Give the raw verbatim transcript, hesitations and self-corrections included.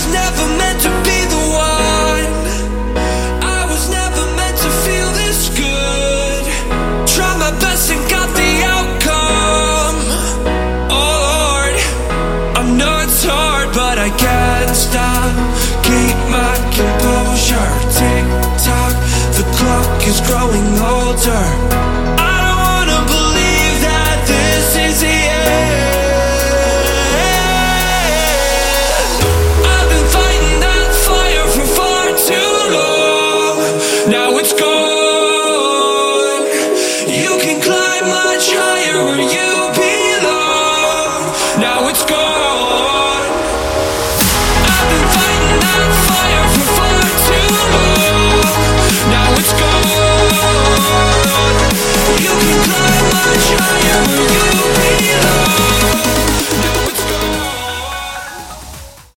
was never meant to be the one. I was never meant to feel this good. Tried my best and got the outcome. Oh Lord, I know it's hard, but I can't stop. Keep my composure. Tick tock, the clock is growing older.